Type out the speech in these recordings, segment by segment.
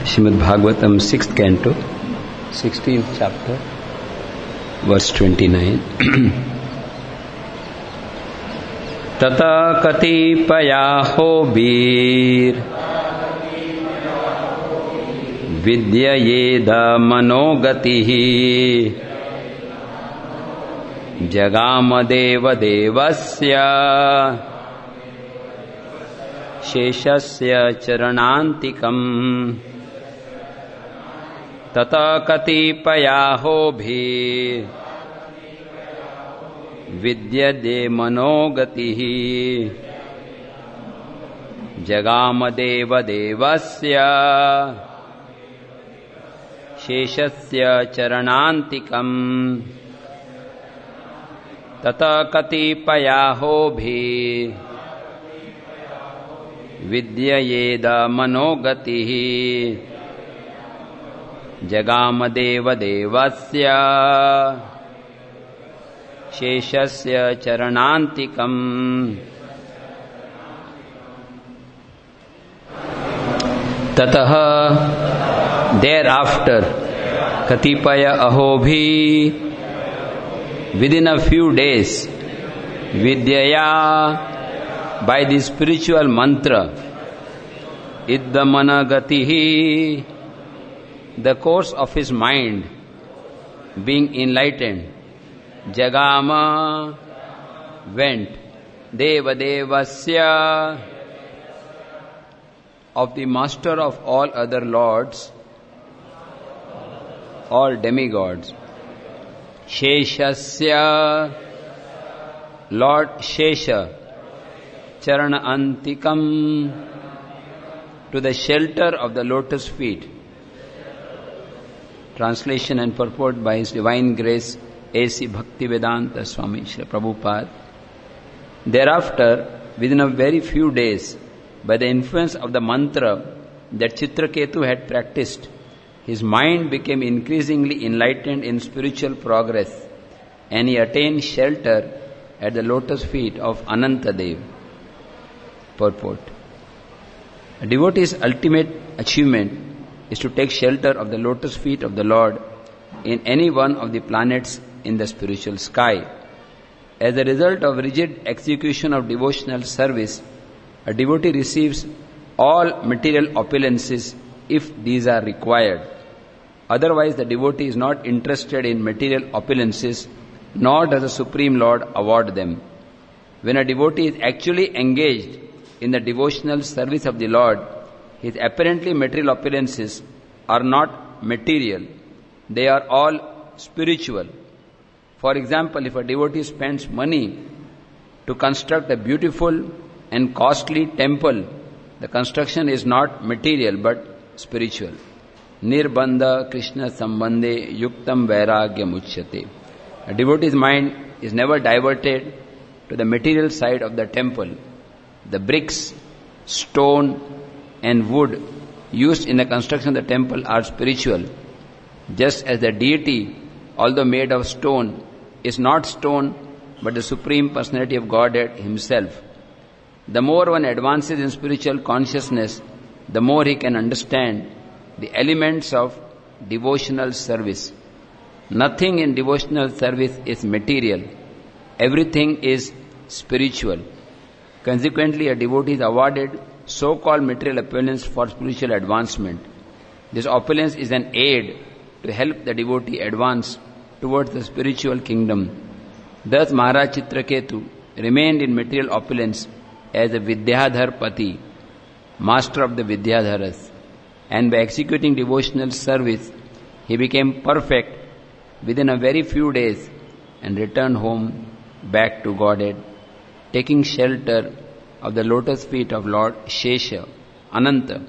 Srimad Bhagavatam, 6th canto, 16th chapter, verse 29. Tata katipaya hobir vidya yeda manogatihi jagamedeva devasya sheshasya charanantikam. Tata katipayahobhi vidyade manogatihi jagamedeva devasya sheshasya charanantikam. Tata katipayahobhi vidyayeda manogatihi jagamedeva devasya sheshasya charanantikam. Tataha, thereafter, katipaya ahobhi, within a few days, vidyaya, by the spiritual mantra, iddamanagatihi, the course of his mind being enlightened, jagama, went, deva devasya, of the master of all other lords, all demigods, sheshasya, Lord Shesha, charana antikam, to the shelter of the lotus feet. Translation and purport by His Divine Grace A.C. Bhaktivedanta Swami Srila Prabhupada. Thereafter, within a very few days, by the influence of the mantra that Chitraketu had practiced, his mind became increasingly enlightened in spiritual progress, and he attained shelter at the lotus feet of Anantadev. Purport. A devotee's ultimate achievement is to take shelter of the lotus feet of the Lord in any one of the planets in the spiritual sky. As a result of rigid execution of devotional service, a devotee receives all material opulences if these are required. Otherwise, the devotee is not interested in material opulences, nor does the Supreme Lord award them. When a devotee is actually engaged in the devotional service of the Lord, his apparently material opulences are not material. They are all spiritual. For example, if a devotee spends money to construct a beautiful and costly temple, the construction is not material but spiritual. Nirbandha Krishna Sambandhe Yuktam Vairagyam Uchyate. A devotee's mind is never diverted to the material side of the temple. The bricks, stone and wood used in the construction of the temple are spiritual, just as the deity, although made of stone, is not stone but the Supreme Personality of Godhead Himself. The more one advances in spiritual consciousness, the more he can understand the elements of devotional service. Nothing in devotional service is material. Everything is spiritual. Consequently, a devotee is awarded so-called material opulence for spiritual advancement. This opulence is an aid to help the devotee advance towards the spiritual kingdom. Thus, Maharaj Chitraketu remained in material opulence as a Vidyadhar Pati, master of the Vidyadharas, and by executing devotional service, he became perfect within a very few days and returned home back to Godhead, taking shelter of the lotus feet of Lord Shesha, Ananta.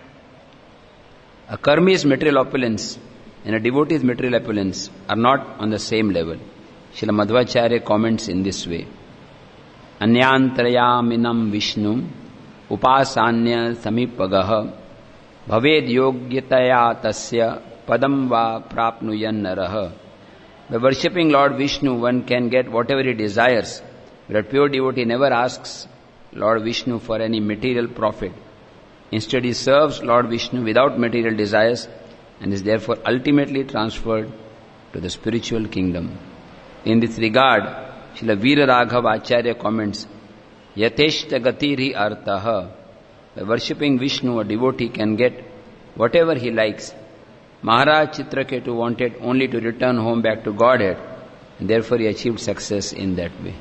A karmi's material opulence and a devotee's material opulence are not on the same level. Srila Madhvacharya comments in this way. Anyantrayaminam Vishnu upasanya samipagaha bhaved yogyataya tasya padam va prapnuyan naraha. By worshipping Lord Vishnu, one can get whatever he desires, but a pure devotee never asks Lord Vishnu for any material profit. Instead, he serves Lord Vishnu without material desires and is therefore ultimately transferred to the spiritual kingdom. In this regard, Srila Veera Raghava Acharya comments, Yateshta gatiri artaha. By worshipping Vishnu, a devotee can get whatever he likes. Maharaj Chitraketu wanted only to return home back to Godhead, and therefore he achieved success in that way.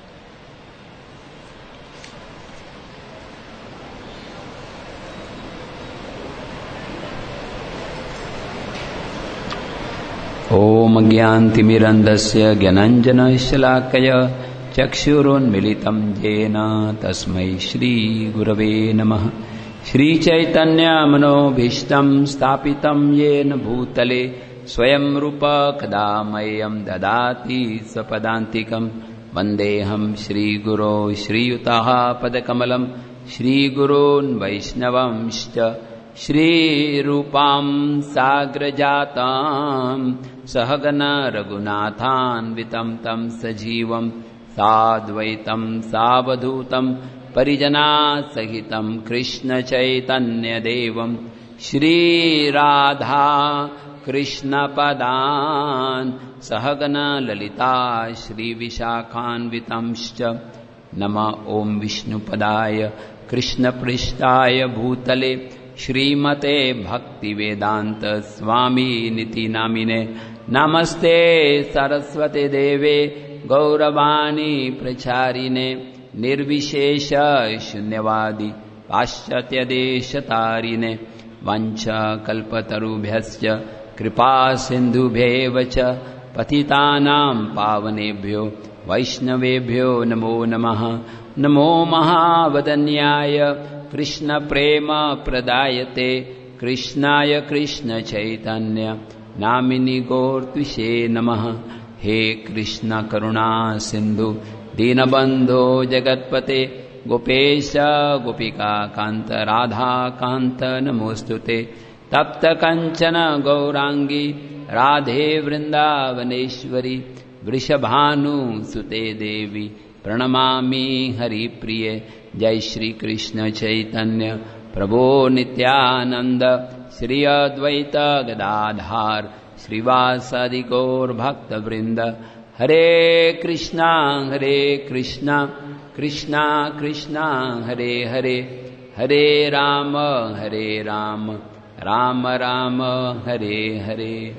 Om Gyantimirandasya Gyananjana Shalakaya Chakshurunmilitam Jena Tasmai Shri Gurave Namah. Shri Chaitanya Manobhishtam Stapitam Yena Bhutale Swayam Rupa Kadamayam Dadati Sapadantikam Vandeham Shri Guru Shri Yutaha Padakamalam Shri Gurun Vaishnavamshcha Shri Rupam Sagrajatam Sahagana Raghunathan Vitam Tam Sajivam Sadvaitam Savadhutam Parijana Sahitam Krishna Chaitanya Devam Shri Radha Krishna Padan Sahagana Lalita Shri Vishakhan Vitamscha Nama Om Vishnu Padaya Krishna Prishtaya Bhutale Shrimate Bhakti Vedanta Swami Niti Namine Namaste Saraswate Deve Gauravani Pracharine Nirvishesha Shunyavadi Paschatya Deshatarine Vancha Kalpatarubhyasya Kripa Sindhubhevacha Patitanam Pavanebhyo Vaishnavebhyo Namo Namaha Namo Mahavadanyaya Krishna Prema Pradayate Krishnaya Krishna Chaitanya Namini Gortvishe Namaha. He Krishna Karuna Sindhu Dinabandho Jagatpate Gopesha Gopika Kanta Radha Kanta Namostute Tapta Kanchana Gaurangi Radhe Vrindavaneshwari Vrishabhanu Sute Devi Pranamami Hari Priye. Jai Shri Krishna Chaitanya Prabhu Nityananda Shri Advaita Gadadhar Srivasadi Gaur Bhakta Vrinda. Hare Krishna Krishna Krishna Hare Hare Hare Rama Rama Rama Hare Hare.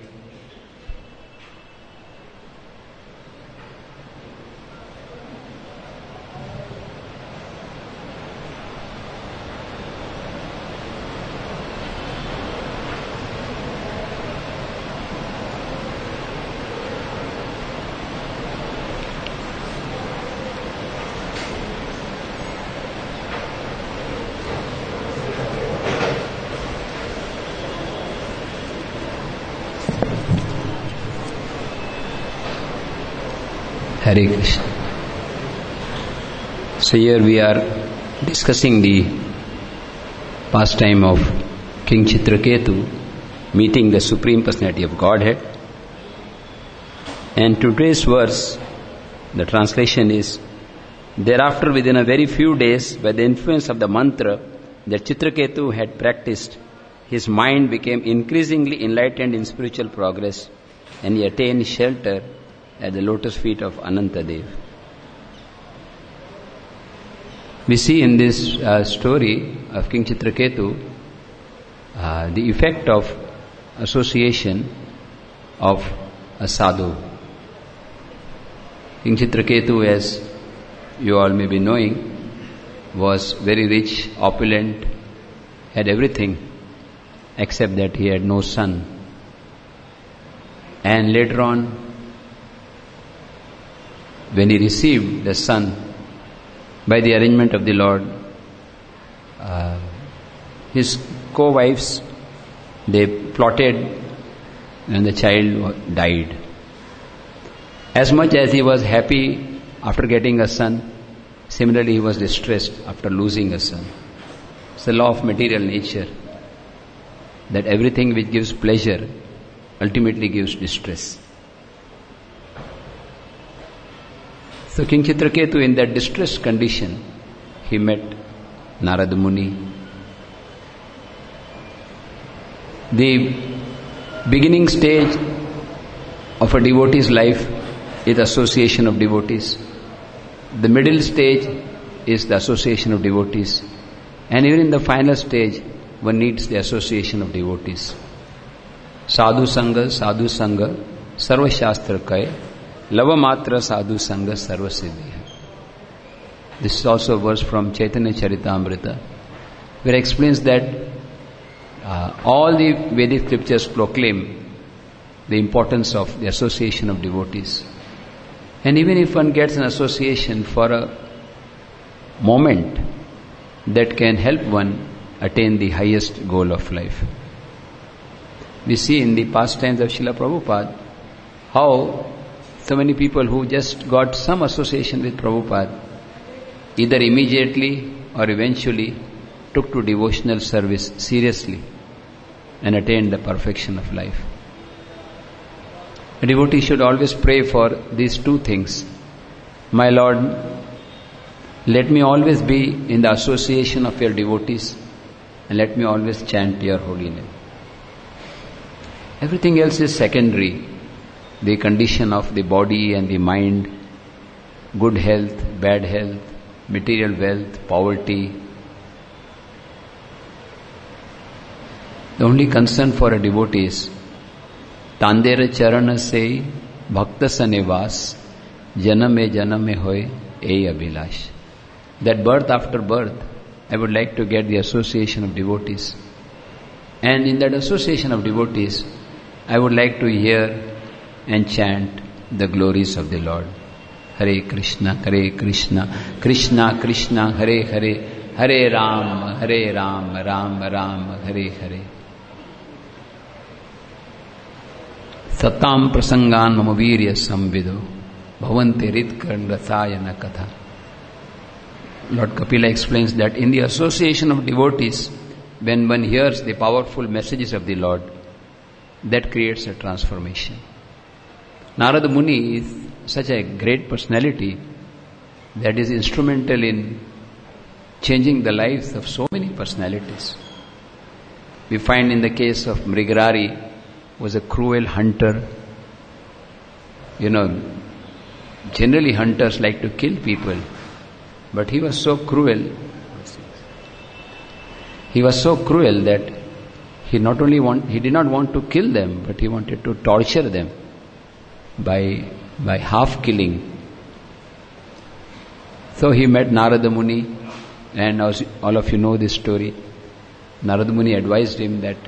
Hare Krishna. So here we are discussing the pastime of King Chitraketu meeting the Supreme Personality of Godhead. And today's verse, the translation is, thereafter within a very few days, by the influence of the mantra that Chitraketu had practiced, his mind became increasingly enlightened in spiritual progress, and he attained shelter at the lotus feet of Anantadev. We see in this story of King Chitraketu the effect of association of a sadhu. King Chitraketu, as you all may be knowing, was very rich, opulent, had everything except that he had no son. And later on, when he received the son by the arrangement of the Lord, his co-wives, they plotted and the child died. As much as he was happy after getting a son, similarly he was distressed after losing a son. It's the law of material nature that everything which gives pleasure ultimately gives distress. So King Chitraketu, in that distressed condition, he met Narada Muni, The beginning stage of a devotee's life is association of devotees. The middle stage is the association of devotees. And even in the final stage, one needs the association of devotees. Sadhu Sangha, Sarva Shastra Kaya, Lava Matra Sadhu Sangha, Sarva Siddhi. This is also a verse from Chaitanya Charitamrita, where it explains that all the Vedic scriptures proclaim the importance of the association of devotees. And even if one gets an association for a moment, that can help one attain the highest goal of life. We see in the pastimes of Srila Prabhupada how so many people who just got some association with Prabhupada either immediately or eventually took to devotional service seriously and attained the perfection of life. A devotee should always pray for these two things. My Lord, let me always be in the association of your devotees and let me always chant your holy name. Everything else is secondary. The condition of the body and the mind, good health, bad health, material wealth, poverty. The only concern for a devotee is Tandera charana se bhakta sanivas janame hoy ei abhilash. That birth after birth, I would like to get the association of devotees. And in that association of devotees, I would like to hear and chant the glories of the Lord. Hare Krishna, Krishna Krishna, Hare Hare, Hare Ram, Ram Ram, Hare Hare. Satam prasangan mama virya samvido bhavante ritkan rasayana katha. Lord Kapila explains that in the association of devotees, when one hears the powerful messages of the Lord, that creates a transformation. Narada Muni is such a great personality that is instrumental in changing the lives of so many personalities. We find in the case of Mrigarari, was a cruel hunter. Generally hunters like to kill people, but he was so cruel. He was so cruel that he did not want to kill them, but he wanted to torture them by half killing. So he met Narada Muni, and as all of you know this story, Narada Muni advised him that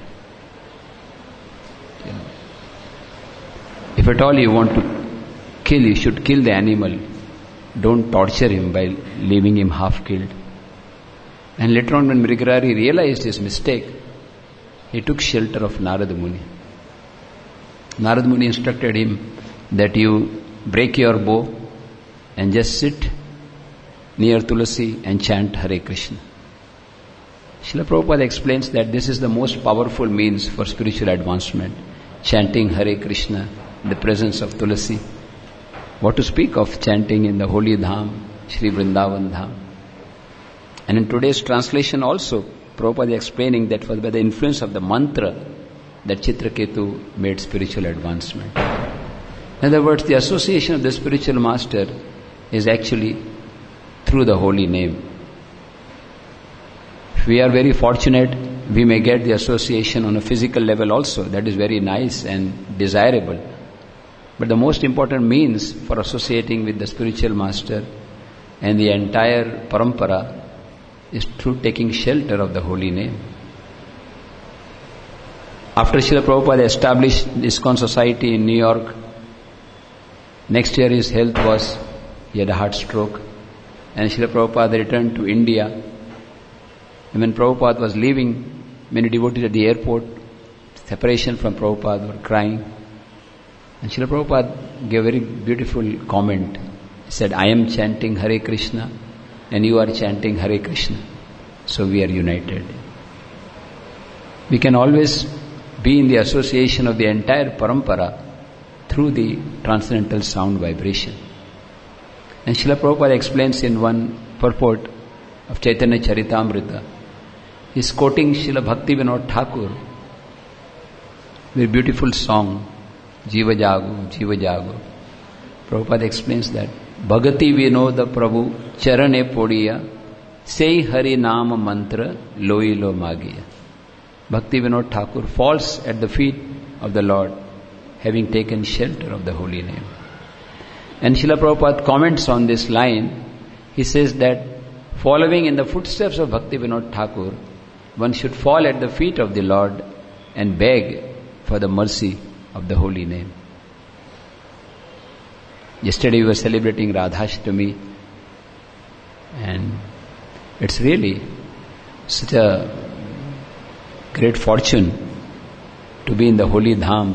if at all you want to kill, you should kill the animal. Don't torture him by leaving him half killed. And later on, when Mrigarari realized his mistake, he took shelter of Narada Muni. Narada Muni instructed him that you break your bow and just sit near Tulasi and chant Hare Krishna. Srila Prabhupada explains that this is the most powerful means for spiritual advancement, chanting Hare Krishna in the presence of Tulasi. What to speak of chanting in the holy Dham, Shri Vrindavan Dham. And in today's translation also, Prabhupada is explaining that by the influence of the mantra that Chitraketu made spiritual advancement. In other words, the association of the spiritual master is actually through the holy name. If we are very fortunate, we may get the association on a physical level also. That is very nice and desirable. But the most important means for associating with the spiritual master and the entire parampara is through taking shelter of the holy name. After Srila Prabhupada established ISKCON society in New York, next year his health was, he had a heart stroke, and Srila Prabhupada returned to India. And when Prabhupada was leaving, many devotees at the airport, separation from Prabhupada, were crying. And Srila Prabhupada gave a very beautiful comment. He said, I am chanting Hare Krishna and you are chanting Hare Krishna. So we are united. We can always be in the association of the entire parampara through the transcendental sound vibration. And Srila Prabhupada explains in one purport of Chaitanya Charitamrita, he is quoting Srila Bhakti Vinod Thakur, Very beautiful song, Jiva Jago, Jiva Jago. Prabhupada explains that Bhagati Vinoda Prabhu Charane Podiya Sei Hari Nama Mantra Loi Lo Magiya. Bhakti Vinod Thakur falls at the feet of the Lord, having taken shelter of the holy name. And Srila Prabhupada comments on this line. He says that following in the footsteps of Bhakti Vinod Thakur, one should fall at the feet of the Lord and beg for the mercy of the holy name. Yesterday we were celebrating Radhashtami, and it's really such a great fortune to be in the holy dham.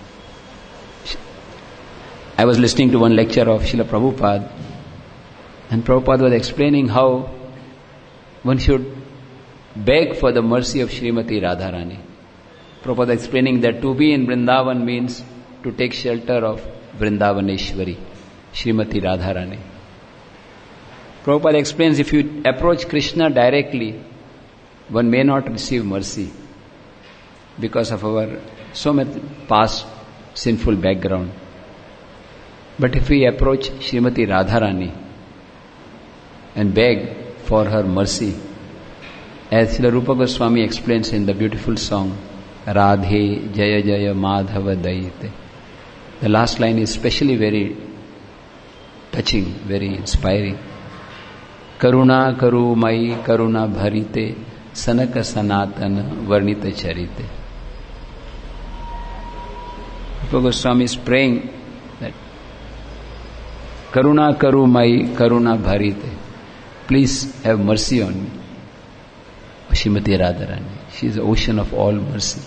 I was listening to one lecture of Srila Prabhupada, and Prabhupada was explaining how one should beg for the mercy of Srimati Radharani. Prabhupada explaining that to be in Vrindavan means to take shelter of Vrindavaneshwari, Srimati Radharani. Prabhupada explains if you approach Krishna directly, one may not receive mercy because of our so much past sinful background. But if we approach Srimati Radharani and beg for her mercy, as Srila Rupa Goswami explains in the beautiful song, Radhe Jaya Jaya Madhava Daite. The last line is especially very touching, very inspiring. Karuna Karu Mai Karuna Bharite Sanaka Sanatana Varnita Charite. Rupa Goswami is praying that Karuna Karu Mai Karuna Bharite. Please have mercy on me. Srimati Radharani. She is the ocean of all mercy.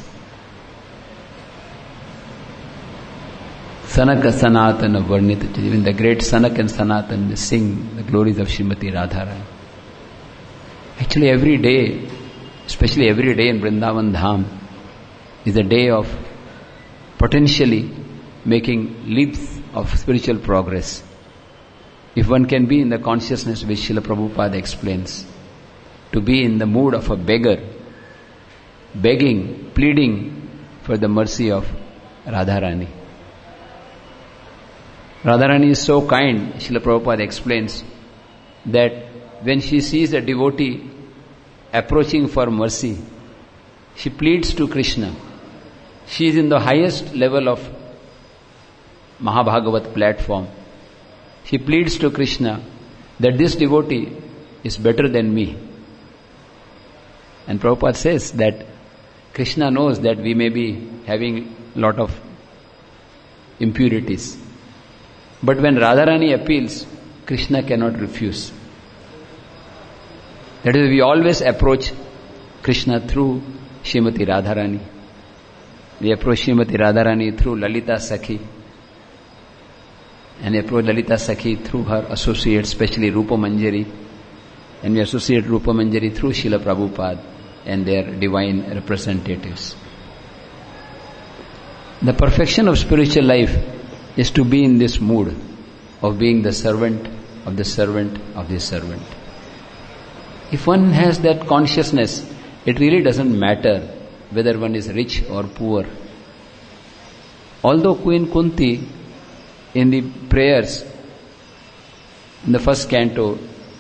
Sanaka Sanatana Varnita. Even the great Sanak and Sanatan, they sing the glories of Srimati Radharani. Actually every day, especially every day in Vrindavan Dham, is a day of potentially making leaps of spiritual progress. If one can be in the consciousness which Srila Prabhupada explains, to be in the mood of a beggar, begging, pleading for the mercy of Radharani. Radharani is so kind, Srila Prabhupada explains, that when she sees a devotee approaching for mercy, she pleads to Krishna. She is in the highest level of Mahabhagavat platform. She pleads to Krishna that this devotee is better than me. And Prabhupada says that Krishna knows that we may be having a lot of impurities. But when Radharani appeals, Krishna cannot refuse. That is, we always approach Krishna through Srimati Radharani. We approach Srimati Radharani through Lalita Sakhi. And we approach Lalita Sakhi through her associates, especially Rupa Manjari. And we associate Rupa Manjari through Srila Prabhupada and their divine representatives. The perfection of spiritual life is to be in this mood of being the servant of the servant of the servant. If one has that consciousness, it really doesn't matter whether one is rich or poor. Although Queen Kunti, in the prayers, in the first canto,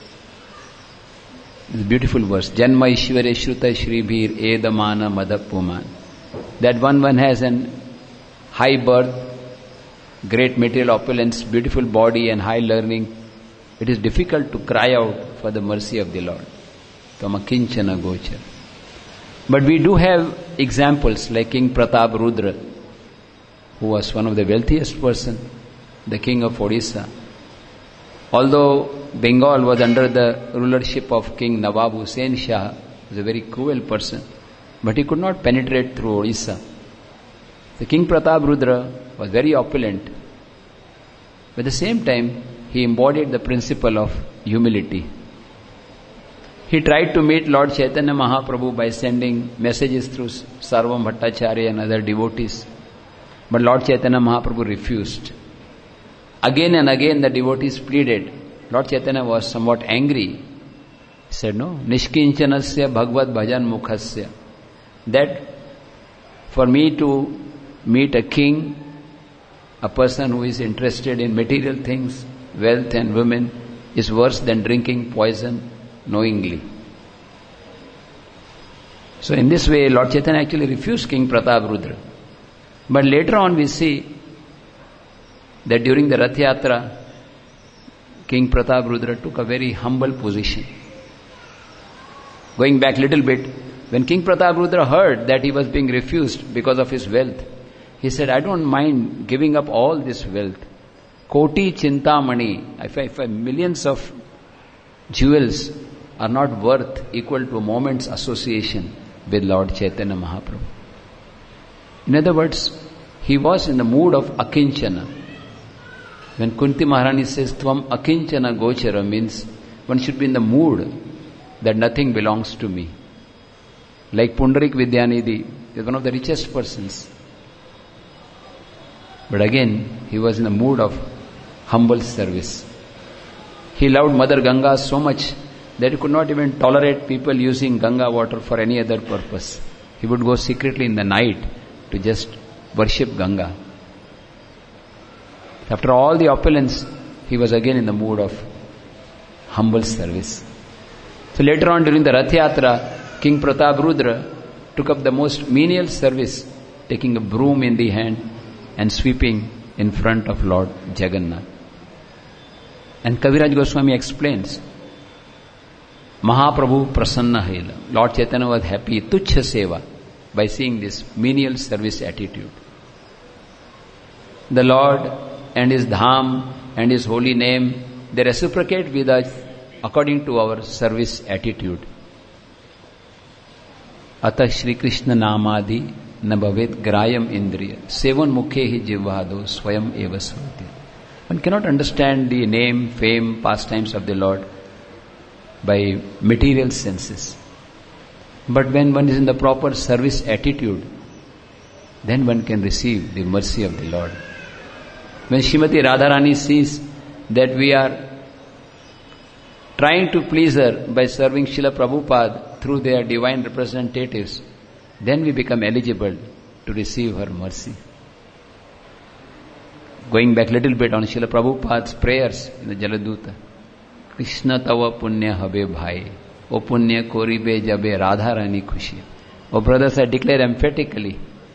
this beautiful verse, Janma Ishvare Shruta Shribhir Edamana Madhapuman. That one has an high birth, great material opulence, beautiful body and high learning. It is difficult to cry out for the mercy of the Lord. Tamakinchana Gochar. But we do have examples like King Pratap Rudra, who was one of the wealthiest person, the king of Odisha. Although Bengal was under the rulership of King Nawab Hussain Shah, he was a very cruel person, but he could not penetrate through Odisha. The King Pratap Rudra was very opulent, but at the same time he embodied the principle of humility. He tried to meet Lord Chaitanya Mahaprabhu by sending messages through Sarvam Bhattacharya and other devotees, but Lord Chaitanya Mahaprabhu refused. Again and again the devotees pleaded. Lord Chaitanya was somewhat angry. He said, no, Nishkinchanasya Bhagavad Bhajan Mukhasya. That for me to meet a king, a person who is interested in material things, wealth and women, is worse than drinking poison knowingly. So in this way, Lord Chaitanya actually refused King Prataparudra. But later on we see that during the Rath Yatra, King Prataparudra took a very humble position. Going back a little bit, when King Prataparudra heard that he was being refused because of his wealth, he said, I don't mind giving up all this wealth. Koti Chintamani, if millions of jewels are not worth equal to a moment's association with Lord Chaitanya Mahaprabhu. In other words, he was in the mood of akinchana. When Kunti Maharani says, Tvam akinchana gochara, means one should be in the mood that nothing belongs to me. Like Pundarik Vidyanidhi is one of the richest persons. But again, he was in the mood of humble service. He loved Mother Ganga so much that he could not even tolerate people using Ganga water for any other purpose. He would go secretly in the night to just worship Ganga. After all the opulence, he was again in the mood of humble service. So later on during the Rath Yatra, King Prataparudra took up the most menial service, taking a broom in the hand and sweeping in front of Lord Jagannath. And Kaviraj Goswami explains, Mahaprabhu prasanna haila. Lord Chaitanya was happy, tuchha seva, by seeing this menial service attitude. The Lord and His dham and His holy name, they reciprocate with us according to our service attitude. Atah Shri Krishna namadi na bhavet grayam indriya sevan mukhe hi jivvado swayam eva svrati. One cannot understand the name, fame, pastimes of the Lord by material senses. But when one is in the proper service attitude, then one can receive the mercy of the Lord. When Srimati Radharani sees that we are trying to please her by serving Srila Prabhupada through their divine representatives, then we become eligible to receive her mercy. Going back a little bit on Srila Prabhupada's prayers in the Jaladuta, Krishna tava punya habe bhai, O punya koribe jabe Radharani khushi. O brothers, I declare emphatically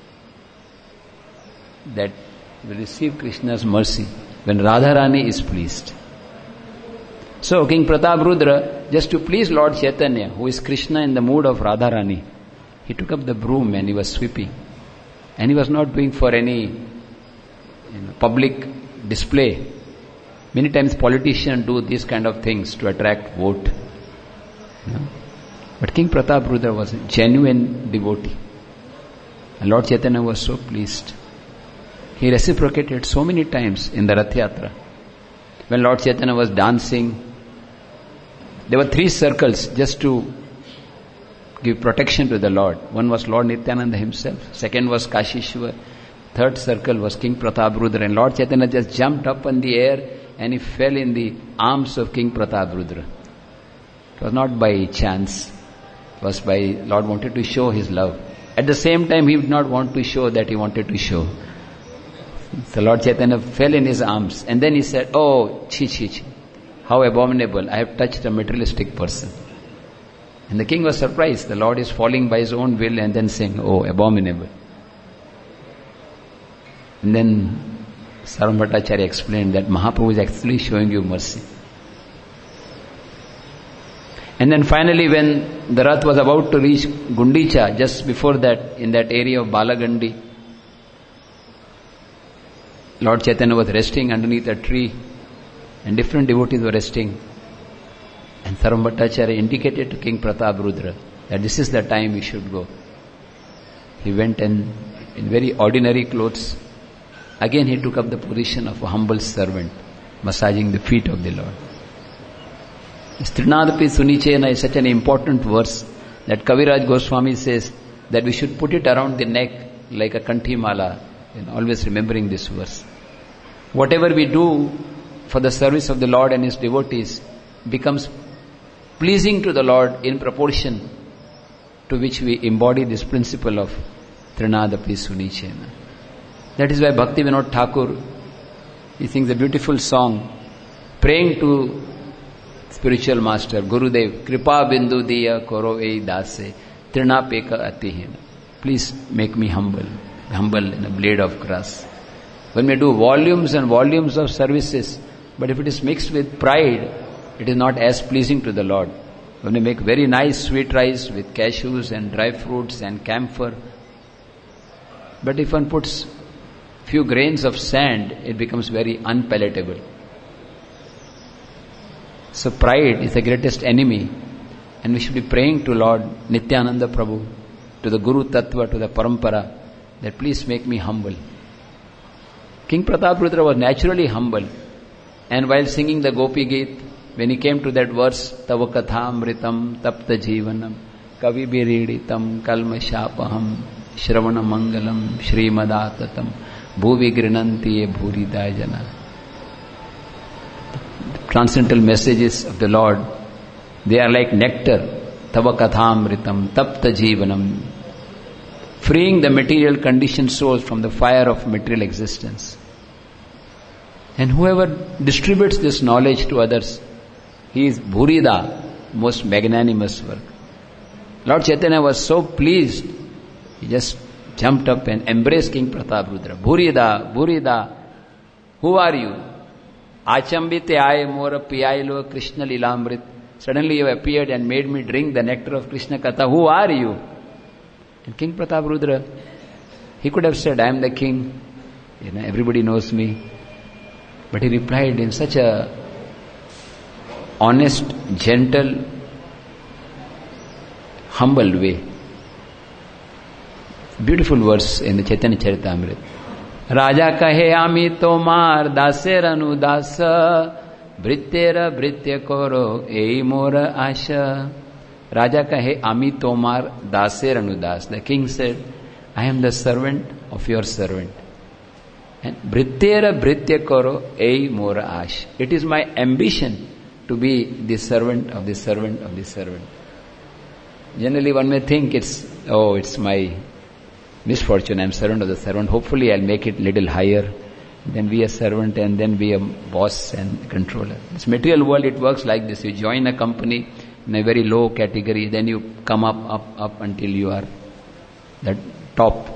that we receive Krishna's mercy when Radharani is pleased. So King Prataparudra, just to please Lord Chaitanya, who is Krishna in the mood of Radharani, he took up the broom and he was sweeping. And he was not doing for any public display. Many times politicians do these kind of things to attract vote. But King Prataparudra was a genuine devotee. And Lord Chaitanya was so pleased. He reciprocated so many times in the Rath Yatra. When Lord Chaitanya was dancing, there were 3 circles just to give protection to the Lord. One was Lord Nityananda himself. Second was Kashishwar. Third circle was King Prataparudra. And Lord Chaitanya just jumped up in the air and he fell in the arms of King Prataparudra. It was not by chance. It was by Lord wanted to show His love. At the same time, He did not want to show that He wanted to show. So Lord Chaitanya fell in His arms and then He said, oh, chi chi chi, how abominable, I have touched a materialistic person. And the king was surprised. The Lord is falling by His own will and then saying, oh, abominable. And then Sarvam Bhattacharya explained that Mahaprabhu is actually showing you mercy. And then finally when the Rath was about to reach Gundicha, just before that, in that area of Balagandi, Lord Chaitanya was resting underneath a tree and different devotees were resting. And Sarvam Bhattacharya indicated to King Prataparudra that this is the time you should go. He went and in very ordinary clothes, again he took up the position of a humble servant, massaging the feet of the Lord. Trinadapi Sunichena is such an important verse that Kaviraj Goswami says that we should put it around the neck like a kanthi mala, always remembering this verse. Whatever we do for the service of the Lord and His devotees becomes pleasing to the Lord in proportion to which we embody this principle of Trinadapi Sunichena. That is why Bhakti Vinod Thakur, he sings a beautiful song, praying to spiritual master, Gurudev, Kripa Bindu Diya Koro Ei Dase, Trina Peka Atihin. Please make me humble in a blade of grass. When we do volumes and volumes of services, but if it is mixed with pride, it is not as pleasing to the Lord. When we make very nice sweet rice with cashews and dry fruits and camphor, but if one puts few grains of sand, it becomes very unpalatable. So pride is the greatest enemy, and we should be praying to Lord Nityananda Prabhu, to the Guru Tattva, to the Parampara, that please make me humble. King Prataprudra was naturally humble, and while singing the Gopi Geet, when he came to that verse, Tava Kathamritam Tapta Jivanam Kavi Biriditam Kalmashapaham Shravana Mangalam Shrimadattatam Bhuvi Grinanti Bhuridajana. Transcendental messages of the Lord, they are like nectar. Tava Kathamritam Tapta Jivanam, freeing the material conditioned souls from the fire of material existence. And whoever distributes this knowledge to others, he is Bhurida, most magnanimous work. Lord Chaitanya was so pleased, he just jumped up and embraced King Prataprudra. Bhurida, Bhurida, who are you? Achambite aaye mora piyailo Krishna lilamrit. Suddenly you appeared and made me drink the nectar of Krishna Katha. Who are you? And King Prataprudra, he could have said, I am the king. Everybody knows me. But he replied in such a honest, gentle, humble way. Beautiful verse in the Chaitanya Charitamrita. Raja kahe ami tomar daser anudasa Brittera Britya Koro Ei Mora Asha. Raja kahe ami tomar daser anudas. The king said, I am the servant of your servant. And Brittera Britya Koro Ei Mora Ash. It is my ambition to be the servant of the servant of the servant. Generally one may think it's my misfortune, I am servant of the servant. Hopefully I'll make it little higher, then be a servant and then be a boss and controller. This material world, it works like this. You join a company in a very low category, then you come up until you are the top.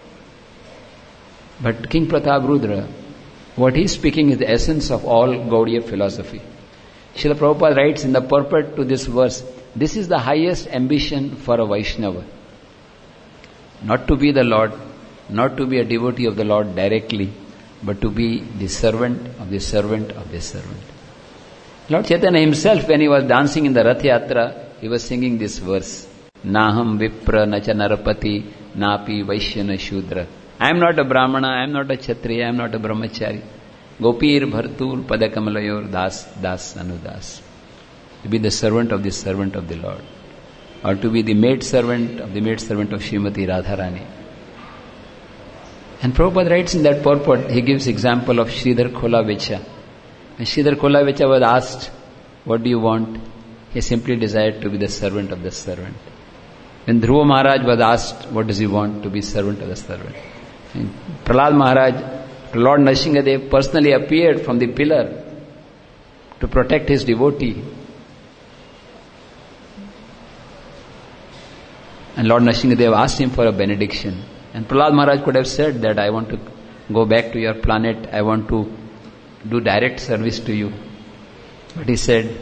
But King Prataprudra, what he is speaking is the essence of all Gaudiya philosophy. Srila Prabhupada writes in the purport to this verse, this is the highest ambition for a Vaishnava. Not to be the Lord, not to be a devotee of the Lord directly, but to be the servant of the servant of the servant. Lord Chaitanya himself, when he was dancing in the Rath Yatra, he was singing this verse, Naham Vipra Nacha Narapati Napi Vaishyana Shudra. I am not a Brahmana, I am not a Kshatriya, I am not a Brahmachari. Gopir Bhartur Padakamalyor Das Anudas. To be the servant of the Lord. Or to be the maid servant of Srimati Radharani. And Prabhupada writes in that purport, he gives example of Sridhar Kholavecha. When Sridhar Kholavecha was asked, what do you want? He simply desired to be the servant of the servant. When Dhruva Maharaj was asked, what does he want? To be servant of the servant. And Prahlad Maharaj, Lord Nrsimhadev personally appeared from the pillar to protect his devotee. And Lord Nrsimhadev asked him for a benediction. And Prahlad Maharaj could have said that I want to go back to your planet, I want to do direct service to you. But he said,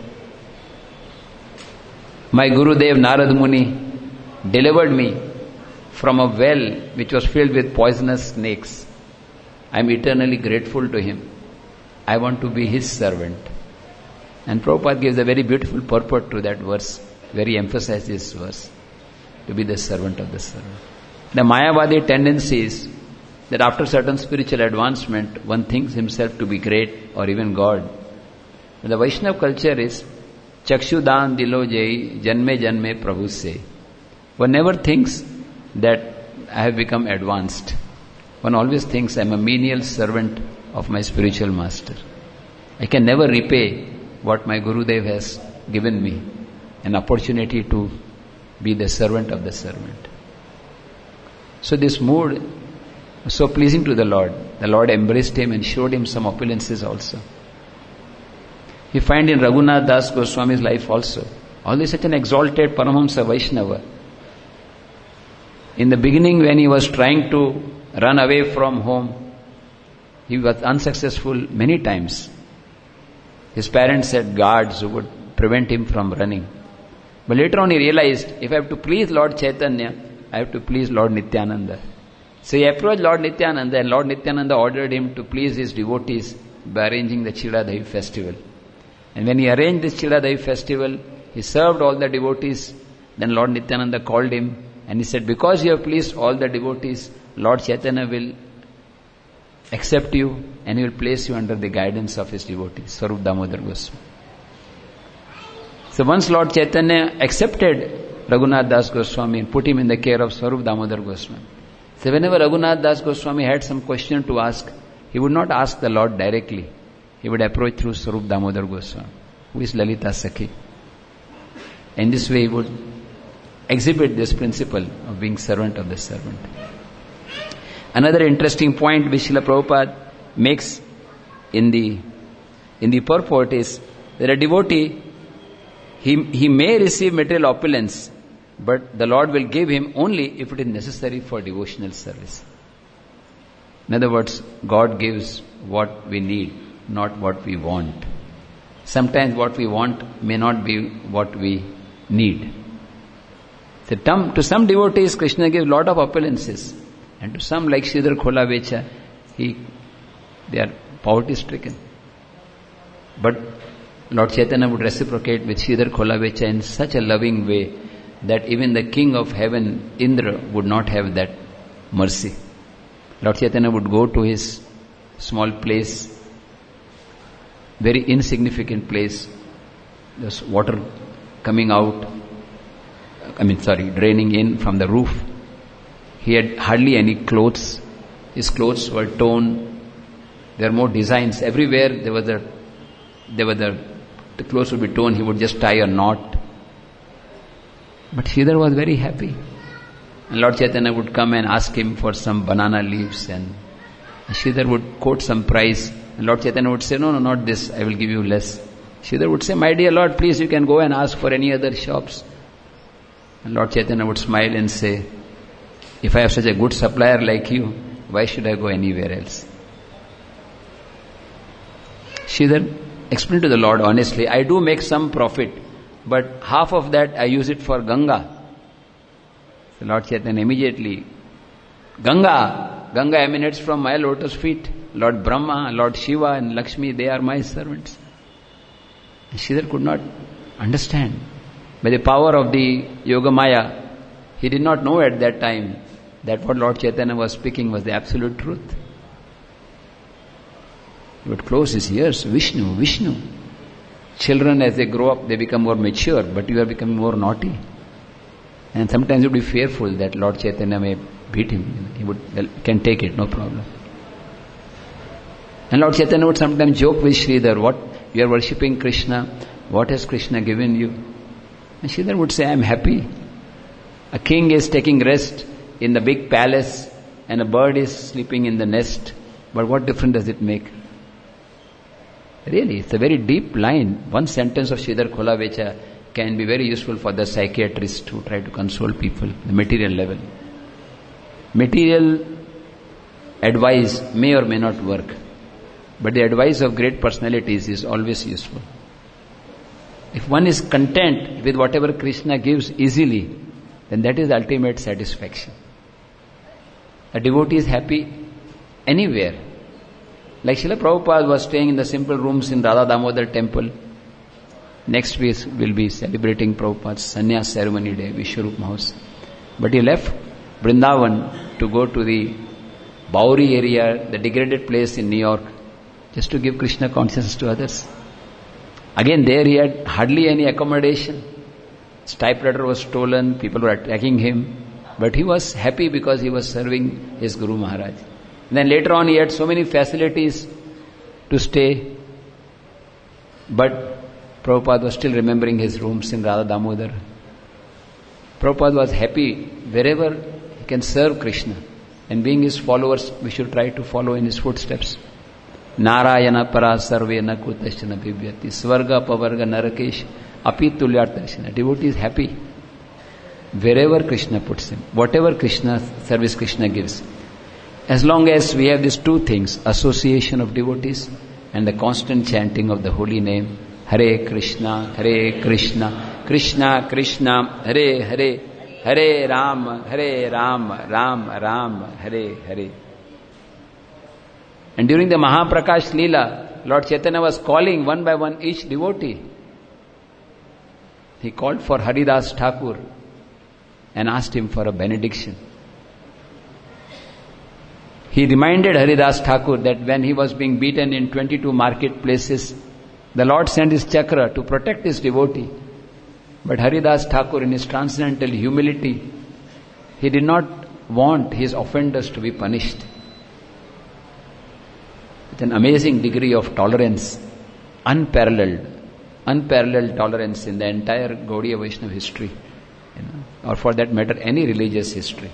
my Gurudev Narad Muni delivered me from a well which was filled with poisonous snakes. I am eternally grateful to him. I want to be his servant. And Prabhupada gives a very beautiful purport to that verse, very emphasizes this verse, to be the servant of the servant. The Mayavadi tendency is that after certain spiritual advancement, one thinks himself to be great or even God. But the Vaishnava culture is Chakshudan dilo jai janme janme prabhu se. One never thinks that I have become advanced. One always thinks I am a menial servant of my spiritual master. I can never repay what my Gurudev has given me, an opportunity to be the servant of the servant. So this mood So pleasing to the Lord. The Lord embraced him and showed him some opulences also. You find in Raghunath Das Goswami's life also. Although such an exalted Paramahamsa Vaishnava, in the beginning when he was trying to run away from home, he was unsuccessful many times. His parents had guards who would prevent him from running. But later on he realized, if I have to please Lord Chaitanya, I have to please Lord Nityananda. So he approached Lord Nityananda, and Lord Nityananda ordered him to please his devotees by arranging the Chidadavi festival. And when he arranged this Chidadavi festival, he served all the devotees. Then Lord Nityananda called him and he said, because you have pleased all the devotees, Lord Chaitanya will accept you and he will place you under the guidance of his devotees, Swarup Damodar Goswami. So once Lord Chaitanya accepted Raghunath Das Goswami and put him in the care of Swarup Damodar Goswami. So whenever Raghunath Das Goswami had some question to ask, he would not ask the Lord directly. He would approach through Swarup Damodar Goswami, who is Lalita Sakhi. In this way he would exhibit this principle of being servant of the servant. Another interesting point which Srila Prabhupada makes in the purport is that a devotee, he may receive material opulence, but the Lord will give him only if it is necessary for devotional service. In other words, God gives what we need, not what we want. Sometimes what we want may not be what we need. So to some devotees, Krishna gives lot of opulences, and to some, like Sridhar Kholavecha, they are poverty stricken. But Lord Chaitanya would reciprocate with Sridhar Kholavecha in such a loving way that even the king of heaven, Indra, would not have that mercy. Lord Chaitanya would go to his small place, very insignificant place, there's water coming out, draining in from the roof. He had hardly any clothes. His clothes were torn. There were more designs. Everywhere the clothes would be torn. He would just tie a knot. But Sridhar was very happy. And Lord Chaitanya would come and ask him for some banana leaves, and Sridhar would quote some price. And Lord Chaitanya would say, no, not this, I will give you less. Sridhar would say, my dear Lord, please, you can go and ask for any other shops. And Lord Chaitanya would smile and say, if I have such a good supplier like you, why should I go anywhere else? Sridhar explained to the Lord honestly, I do make some profit, but half of that I use it for Ganga. So Lord Chaitanya immediately, Ganga emanates from my lotus feet. Lord Brahma, Lord Shiva and Lakshmi, they are my servants. And Sridhar could not understand. By the power of the Yogamaya, he did not know at that time that what Lord Chaitanya was speaking was the absolute truth. He would close his ears, Vishnu, Vishnu. Children, as they grow up, they become more mature, but you are becoming more naughty. And sometimes you would be fearful that Lord Chaitanya may beat him. He can take it, no problem. And Lord Chaitanya would sometimes joke with Sridhar, what, you are worshipping Krishna, what has Krishna given you? And Sridhar would say, I am happy. A king is taking rest in the big palace and a bird is sleeping in the nest. But what difference does it make? Really, it's a very deep line. One sentence of Sridhar Kholavecha can be very useful for the psychiatrist who try to console people at the material level. Material advice may or may not work, but the advice of great personalities is always useful. If one is content with whatever Krishna gives easily, then that is ultimate satisfaction. A devotee is happy anywhere. Like Srila Prabhupada was staying in the simple rooms in Radha Damodar temple. Next week we'll be celebrating Prabhupada's sannyas ceremony day, Vishwarup Mahotsav. But he left Vrindavan to go to the Bowery area, the degraded place in New York, just to give Krishna consciousness to others. Again, there he had hardly any accommodation. His typewriter was stolen, people were attacking him. But he was happy because he was serving his Guru Maharaj. And then later on he had so many facilities to stay. But Prabhupada was still remembering his rooms in Radha Damodar. Prabhupada was happy wherever he can serve Krishna. And being his followers, we should try to follow in his footsteps. Narayana para sarve na kutashana bhivyati svarga pavarga narakesh api tulyartarshana. Devotee is happy wherever Krishna puts him, whatever Krishna service Krishna gives. As long as we have these two things, association of devotees and the constant chanting of the holy name, Hare Krishna, Krishna Krishna, Hare Hare, Hare Ram, Ram Ram, Hare Hare. And during the Mahaprakash Leela, Lord Chaitanya was calling one by one each devotee. He called for Haridas Thakur and asked him for a benediction. He reminded Haridas Thakur that when he was being beaten in 22 marketplaces, the Lord sent his chakra to protect his devotee. But Haridas Thakur, in his transcendental humility, he did not want his offenders to be punished. With an amazing degree of tolerance, unparalleled tolerance in the entire Gaudiya Vaishnava history, or for that matter, any religious history.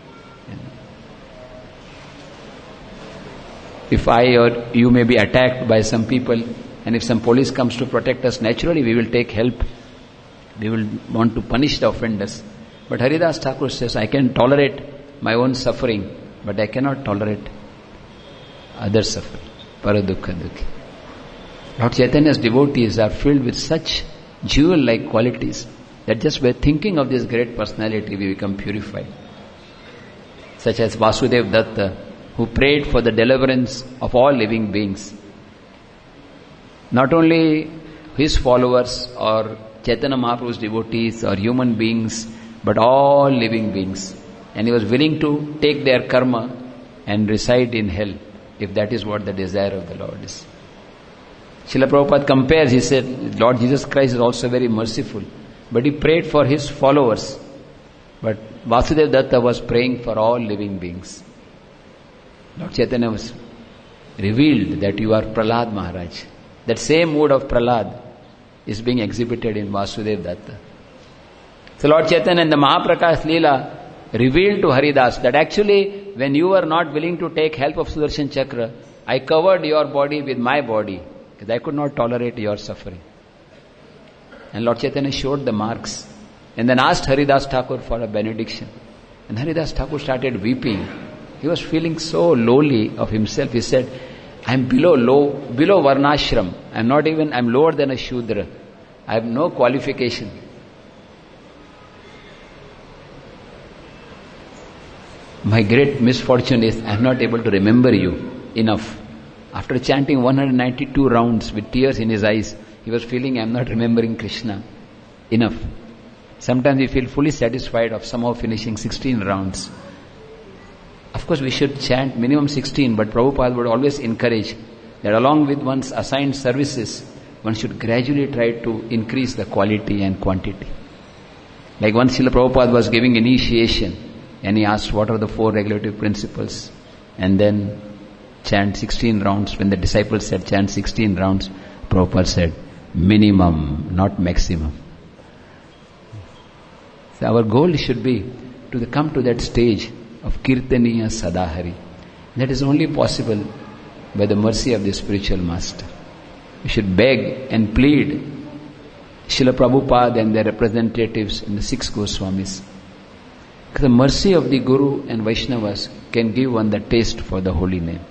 If I or you may be attacked by some people, and if some police comes to protect us, naturally we will take help. We will want to punish the offenders. But Haridas Thakur says, I can tolerate my own suffering, but I cannot tolerate other suffering. Paradukha dukhi. Lord Chaitanya's devotees are filled with such jewel-like qualities that just by thinking of this great personality we become purified. Such as Vasudev Datta, who prayed for the deliverance of all living beings. Not only his followers or Chaitanya Mahaprabhu's devotees or human beings, but all living beings. And he was willing to take their karma and reside in hell, if that is what the desire of the Lord is. Srila Prabhupada compares, he said, Lord Jesus Christ is also very merciful, but he prayed for his followers. But Vasudev Datta was praying for all living beings. Lord Chaitanya was revealed that you are Prahlad Maharaj. That same mood of Prahlad is being exhibited in Vasudev Datta. So Lord Chaitanya in the Mahaprakash Leela revealed to Haridas that actually when you were not willing to take help of Sudarshan Chakra, I covered your body with my body because I could not tolerate your suffering. And Lord Chaitanya showed the marks and then asked Haridas Thakur for a benediction. And Haridas Thakur started weeping. He was feeling so lowly of himself. He said, I am below Varnashram. I am lower than a Shudra. I have no qualification. My great misfortune is I am not able to remember you enough. After chanting 192 rounds with tears in his eyes, he was feeling I am not remembering Krishna enough. Sometimes we feel fully satisfied of somehow finishing 16 rounds. Of course, we should chant minimum 16, but Prabhupada would always encourage that along with one's assigned services, one should gradually try to increase the quality and quantity. Like once Srila Prabhupada was giving initiation, and he asked what are the 4 regulative principles, and then chant 16 rounds. When the disciples said chant 16 rounds, Prabhupada said minimum, not maximum. So our goal should be to come to that stage of Kirtaniya Sadahari. That is only possible by the mercy of the spiritual master. We should beg and plead Srila Prabhupada and their representatives and the 6 Goswamis. The mercy of the Guru and Vaishnavas can give one the taste for the holy name.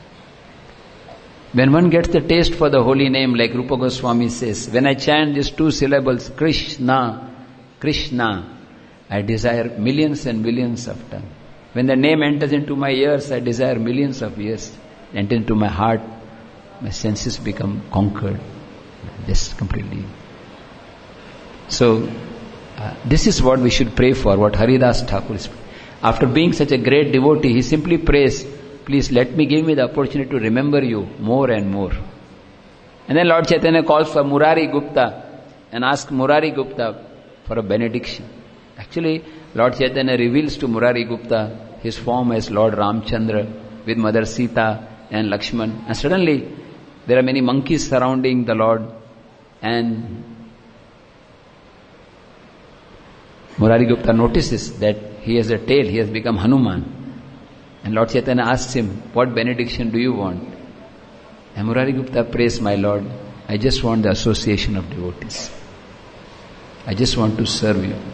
When one gets the taste for the holy name, like Rupa Goswami says, when I chant these 2 syllables, Krishna, Krishna, I desire millions and millions of times. When the name enters into my ears, I desire millions of years. Enter into my heart, my senses become conquered. Just completely. So, this is what we should pray for, what Haridas Thakur is. After being such a great devotee, he simply prays, please give me the opportunity to remember you more and more. And then Lord Chaitanya calls for Murari Gupta and asks Murari Gupta for a benediction. Actually, Lord Chaitanya reveals to Murari Gupta his form as Lord Ramchandra with Mother Sita and Lakshman. And suddenly, there are many monkeys surrounding the Lord, and Murari Gupta notices that he has a tail, he has become Hanuman. And Lord Chaitanya asked him, what benediction do you want? And Murari Gupta prays, my Lord, I just want the association of devotees. I just want to serve you.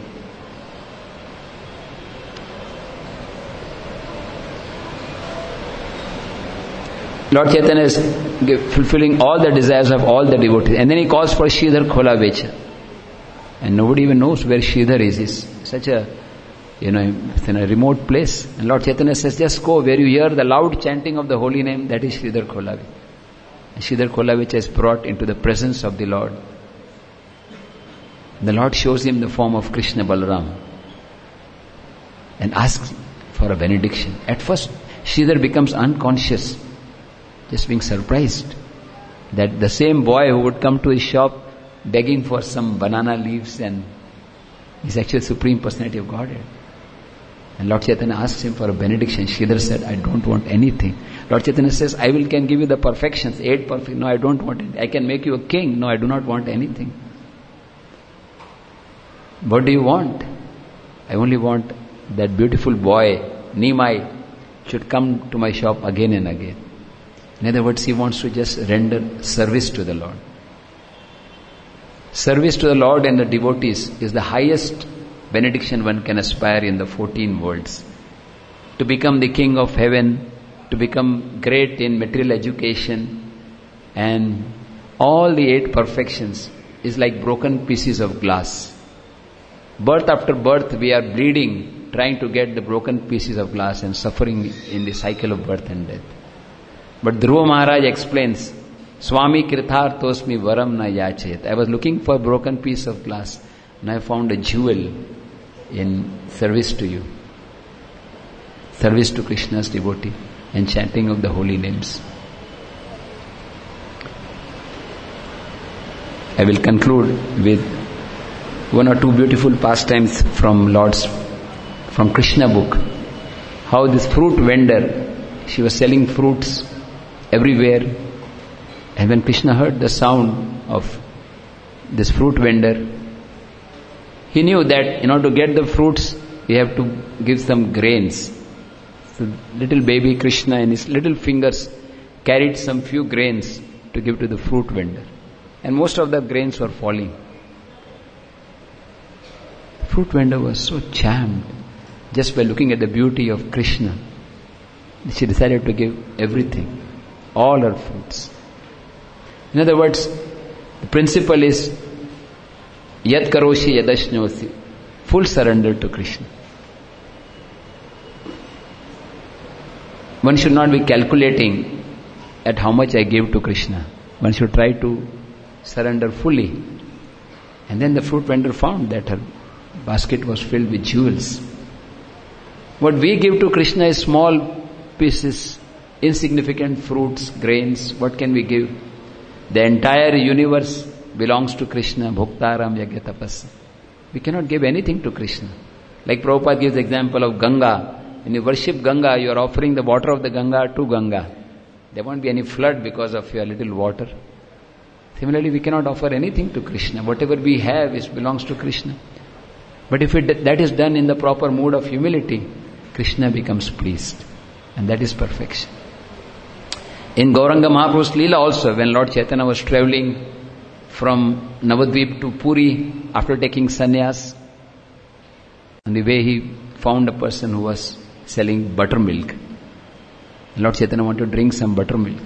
Lord Chaitanya is fulfilling all the desires of all the devotees. And then he calls for Sridhar Khola Becha. And nobody even knows where Sridhar is. He's such a, it's in a remote place. And Lord Chaitanya says, just go where you hear the loud chanting of the holy name, that is Sridhar Khola Becha. And Sridhar Khola Becha is brought into the presence of the Lord. The Lord shows him the form of Krishna Balaram and asks for a benediction. At first, Sridhar becomes unconscious, just being surprised that the same boy who would come to his shop begging for some banana leaves and is actually Supreme Personality of Godhead. And Lord Chaitanya asks him for a benediction. Sridhar said, I don't want anything. Lord Chaitanya says, I can give you the perfections, 8 perfect. No, I don't want it. I can make you a king. No, I do not want anything. What do you want? I only want that beautiful boy, Nimai, should come to my shop again and again. In other words, he wants to just render service to the Lord. Service to the Lord and the devotees is the highest benediction one can aspire in the 14 worlds. To become the king of heaven, to become great in material education, and all the 8 perfections is like broken pieces of glass. Birth after birth we are bleeding, trying to get the broken pieces of glass and suffering in the cycle of birth and death. But Dhruva Maharaj explains, Swami Kirtharthosmi Varam na yachet. I was looking for a broken piece of glass and I found a jewel in service to you. Service to Krishna's devotee and chanting of the holy names. I will conclude with 1 or 2 beautiful pastimes from Krishna book. How this fruit vendor, she was selling fruits everywhere, and when Krishna heard the sound of this fruit vendor, he knew that in order to get the fruits, we have to give some grains. So little baby Krishna in his little fingers carried some few grains to give to the fruit vendor, and most of the grains were falling. The fruit vendor was so charmed just by looking at the beauty of Krishna. She decided to give everything, all her fruits. In other words, the principle is Yad karoshi yadashnosi, full surrender to Krishna. One should not be calculating at how much I give to Krishna. One should try to surrender fully. And then the fruit vendor found that her basket was filled with jewels. What we give to Krishna is small pieces, insignificant fruits, grains. What can we give? The entire universe belongs to Krishna. Bhoktaram yagya tapasya. We cannot give anything to Krishna. Like Prabhupada gives the example of Ganga. When you worship Ganga, you are offering the water of the Ganga to Ganga. There won't be any flood because of your little water. Similarly, we cannot offer anything to Krishna. Whatever we have belongs to Krishna. But if that is done in the proper mood of humility, Krishna becomes pleased. And that is perfection. In Gauranga Mahaprabhu's Leela also, when Lord Chaitanya was traveling from Navadvip to Puri after taking sannyas, on the way he found a person who was selling buttermilk. Lord Chaitanya wanted to drink some buttermilk.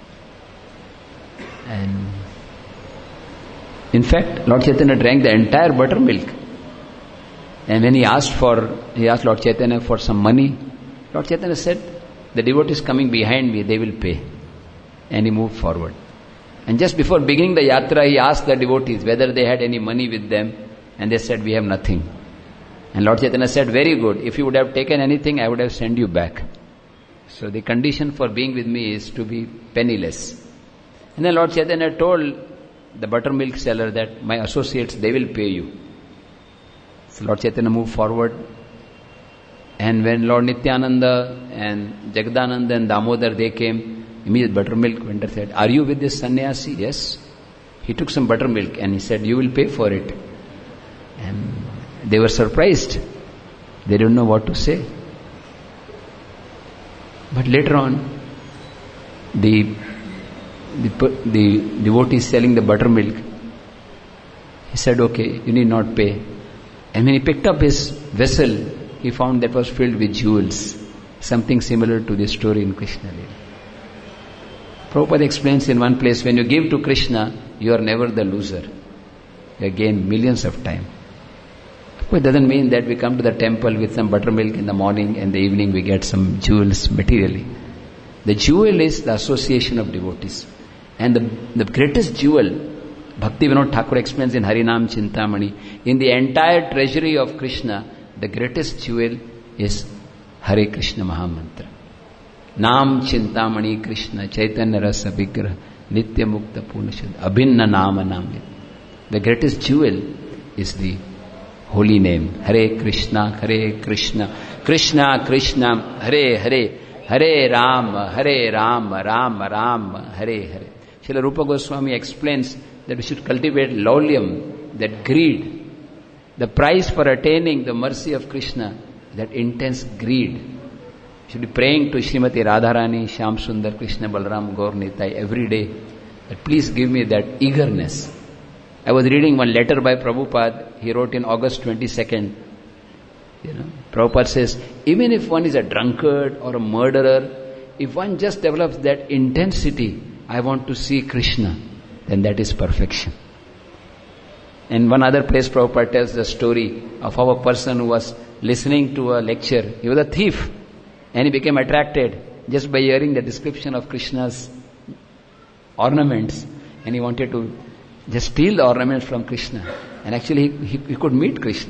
And in fact, Lord Chaitanya drank the entire buttermilk. And when he asked Lord Chaitanya for some money, Lord Chaitanya said, the devotees coming behind me, they will pay. And he moved forward. And just before beginning the yatra, he asked the devotees whether they had any money with them. And they said, we have nothing. And Lord Chaitanya said, very good. If you would have taken anything, I would have sent you back. So the condition for being with me is to be penniless. And then Lord Chaitanya told the buttermilk seller that my associates, they will pay you. So Lord Chaitanya moved forward. And when Lord Nityananda and Jagadananda and Damodar, they came, immediate buttermilk vendor said, are you with this sannyasi? Yes. He took some buttermilk and he said, you will pay for it. And they were surprised. They didn't know what to say. But later on, the devotee selling the buttermilk, he said, okay, you need not pay. And when he picked up his vessel, he found that was filled with jewels. Something similar to this story in Krishna Lila. Prabhupada explains in one place, when you give to Krishna, you are never the loser. You gain millions of time. Of course, it doesn't mean that we come to the temple with some buttermilk in the morning and the evening we get some jewels materially. The jewel is the association of devotees. And the greatest jewel, Bhakti Vinod Thakur explains in Harinam Chintamani, in the entire treasury of Krishna, the greatest jewel is Hare Krishna Mahamantra. Nam Chintamani Krishna Chaitanya Rasa Vigraha Nitya Mukta Purnashad Abhinna Nama Namya. The greatest jewel is the holy name. Hare Krishna, Krishna Krishna, Hare Hare, Hare Rama, Rama Rama, Hare Hare. Srila Rupa Goswami explains that we should cultivate laulyam, that greed. The price for attaining the mercy of Krishna, that intense greed. You should be praying to Srimati Radharani, Shyam Sundar, Krishna Balaram, Gaur Nitai every day, that please give me that eagerness. I was reading one letter by Prabhupada. He wrote in August 22nd. Prabhupada says, even if one is a drunkard or a murderer, if one just develops that intensity, I want to see Krishna, then that is perfection. In one other place, Prabhupada tells the story of how a person who was listening to a lecture, he was a thief, and he became attracted just by hearing the description of Krishna's ornaments, and he wanted to just steal the ornaments from Krishna, and actually he could meet Krishna.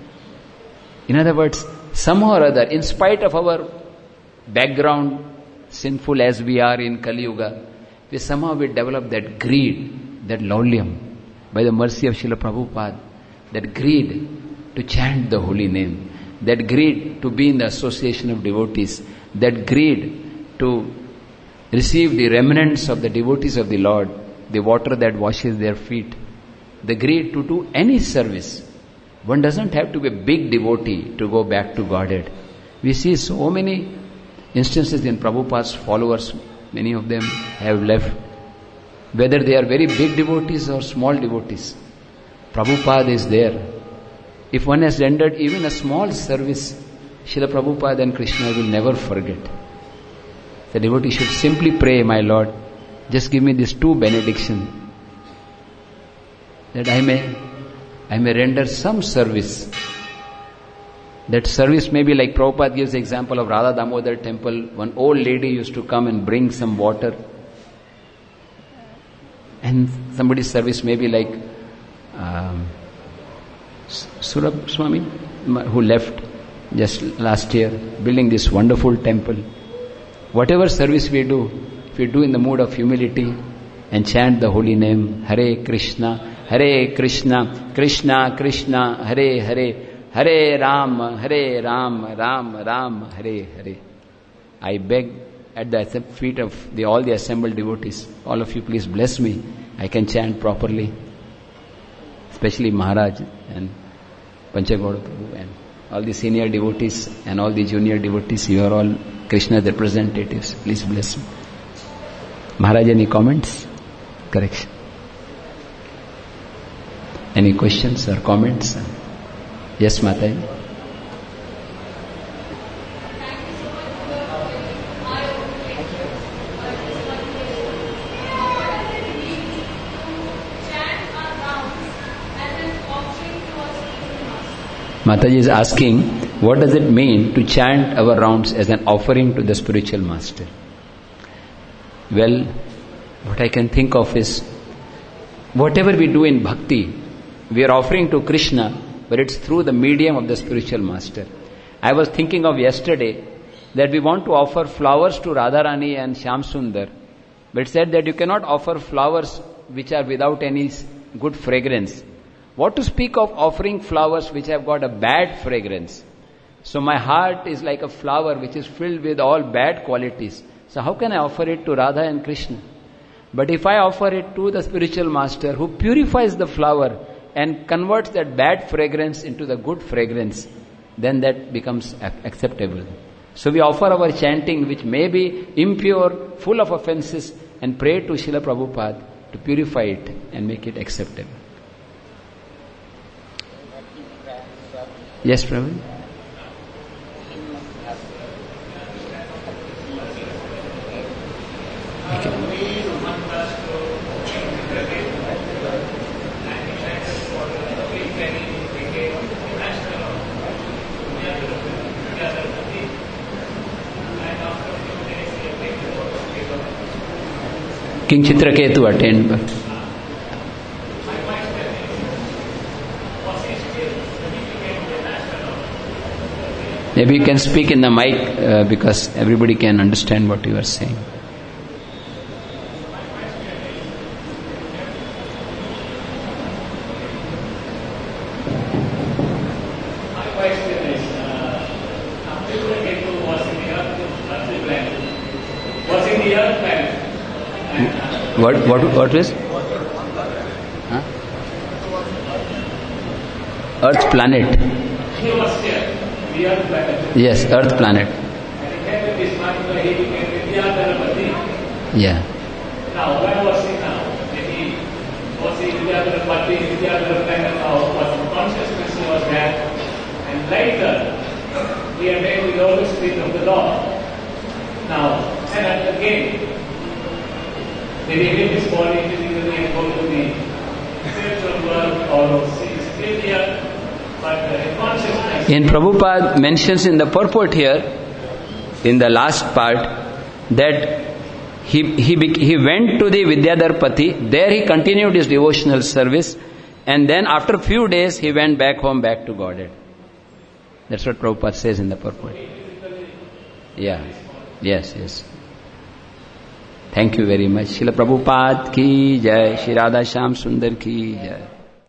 In other words, somehow or other, in spite of our background, sinful as we are in Kali Yuga, we develop that greed, that laulyam, by the mercy of Srila Prabhupada, that greed to chant the holy name, that greed to be in the association of devotees, that greed to receive the remnants of the devotees of the Lord, the water that washes their feet, the greed to do any service. One doesn't have to be a big devotee to go back to Godhead. We see so many instances in Prabhupada's followers, many of them have left. Whether they are very big devotees or small devotees, Prabhupada is there. If one has rendered even a small service, Srila Prabhupada and Krishna will never forget. The devotee should simply pray, my Lord, just give me these 2 benedictions, that I may render some service. That service may be like Prabhupada gives the example of Radha Damodar temple. One old lady used to come and bring some water. And somebody's service may be like Surabh Swami, who left just last year, building this wonderful temple. Whatever service we do, if we do in the mood of humility and chant the holy name, Hare Krishna, Krishna Krishna, Hare Hare, Hare Ram, Ram Ram, Hare Hare. I beg at the feet of all the assembled devotees, all of you please bless me. I can chant properly. Especially Maharaj and Panchagauda Prabhu and all the senior devotees and all the junior devotees, you are all Krishna's representatives. Please bless me. Maharaj, any comments? Correction. Any questions or comments? Yes, Mataji. Mataji is asking, what does it mean to chant our rounds as an offering to the spiritual master? Well, what I can think of is, whatever we do in bhakti, we are offering to Krishna, but it's through the medium of the spiritual master. I was thinking of yesterday that we want to offer flowers to Radharani and Shyam Sundar, but it said that you cannot offer flowers which are without any good fragrance. What to speak of offering flowers which have got a bad fragrance? So my heart is like a flower which is filled with all bad qualities. So how can I offer it to Radha and Krishna? But if I offer it to the spiritual master who purifies the flower and converts that bad fragrance into the good fragrance, then that becomes acceptable. So we offer our chanting, which may be impure, full of offenses, and pray to Srila Prabhupada to purify it and make it acceptable. Yes, Prabhu? King Chitraketu attained. Maybe you can speak in the mic because everybody can understand what you are saying. What is? Huh? Earth planet. Yes, Earth planet. Yeah. Now, where was he now? Was he Vidyadhara planet now? Was consciousness was there? And later, he attained the lotus feet of the Lord. Now, and again, did he leave his body physically and go to the spiritual world or still here? But in consciousness. In Prabhupada mentions in the purport here, in the last part, that he went to the Vidyadharpati, there he continued his devotional service, and then after a few days he went back home, back to Godhead. That's what Prabhupada says in the purport. Yeah. Yes. Thank you very much. Srila Prabhupada ki jai, Shri Radha Shyam Sundar ki jai.